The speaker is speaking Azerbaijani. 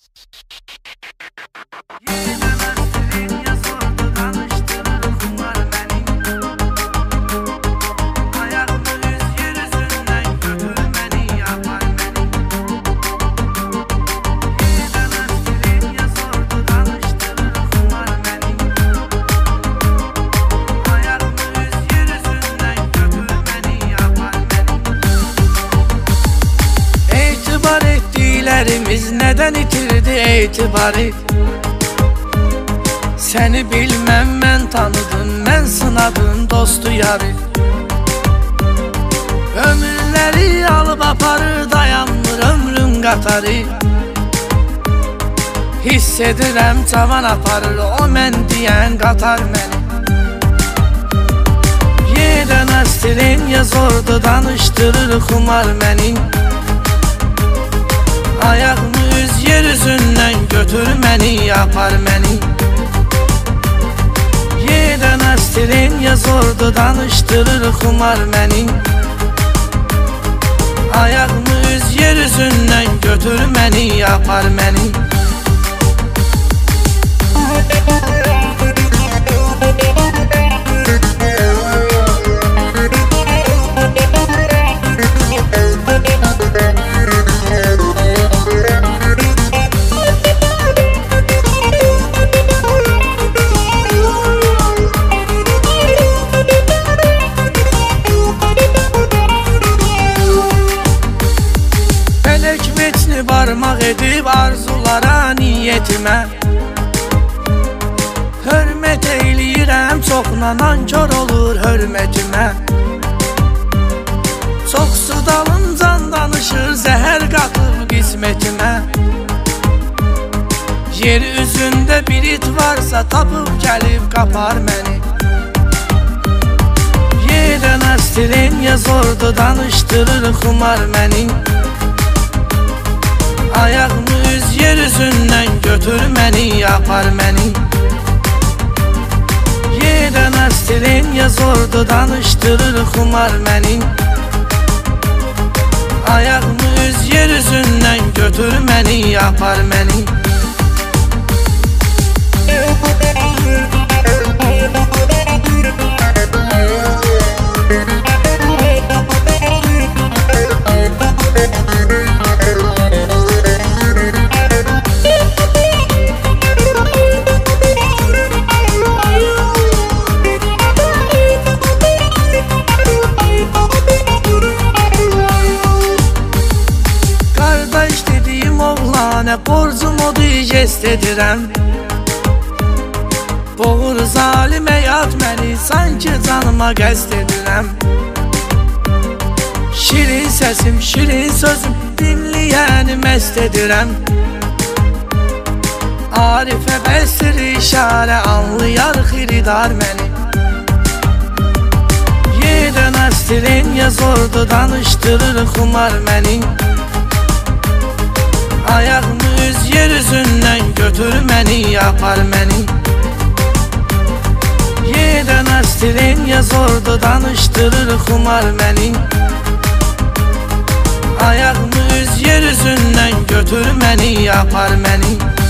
Biz neden itirdi etibarı? Seni bilmem ben tanıdım, ben sınadım dostu yarı. Ömürleri alıp aparır, dayanmır ömrün qatarı. Hissedirəm cavan aparır, o mən deyən qatar məni. Yerən əstilin ya zordu, danışdırır xumar məni. Ayağımı üz yeryüzündən götür məni, yapar məni. Yerdən əstilin ya zordu, danışdırır xumar məni. Ayağımı üz yeryüzündən götür məni, yapar məni. Barmaq edib arzulara, niyetimə hörmət eyləyirəm, çoxla nankor olur hörmətimə. Çoxsu dalıncan danışır, zəhər qatıb qismətimə. Yer üzündə bir it varsa, tapıb gəlib qapar məni. Yerən əstilin ya zordu, danışdırır xumar məni. Ayağımı üz yeryüzündən götür məni, yapar məni. Yerən əstilin ya zordu, danışdırır xumar məni. Ayağımı üz yeryüzündən götür məni, yapar məni. Borcum odur, jest edirəm. Boğur zalim həyat məni, sanki canıma qəsd edirəm. Şirin səsim, şirin sözüm, dinləyəni məst edirəm. Arifə bəstir işarə, anlayar xiridar məni. Yerən əstilin ya zordu, danışdırır xumar məni. Ayağımı üz yeryüzündən götür məni, yapar məni. Yerən əstilin ya zordu, danışdırır xumar məni. Ayağımı üz yeryüzündən götür məni, yapar məni.